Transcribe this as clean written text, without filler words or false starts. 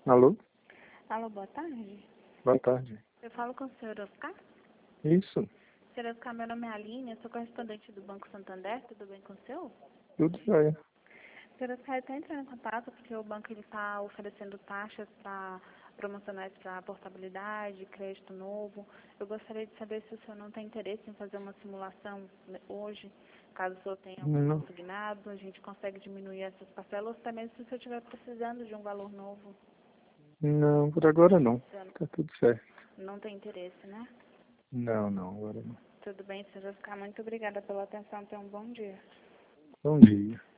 Alô? Alô, boa tarde. Boa tarde. Eu falo com o senhor Oscar? Isso, Senhor Oscar, meu nome é Aline, eu sou correspondente do Banco Santander, tudo bem com o senhor? tudo jóia. Senhor Oscar, eu estou entrando em contato porque o banco está oferecendo taxas promocionais para portabilidade, crédito novo. Eu gostaria de saber se o senhor não tem interesse em fazer uma simulação hoje, caso o senhor tenha algum Não, consignado, a gente consegue diminuir essas parcelas, ou até mesmo se o senhor estiver precisando de um valor novo. não, por agora não. O senhor Tá tudo certo. não tem interesse, né? Não, agora não. Tudo bem, senhor Oscar, muito obrigada pela atenção, tenha um bom dia. Bom dia.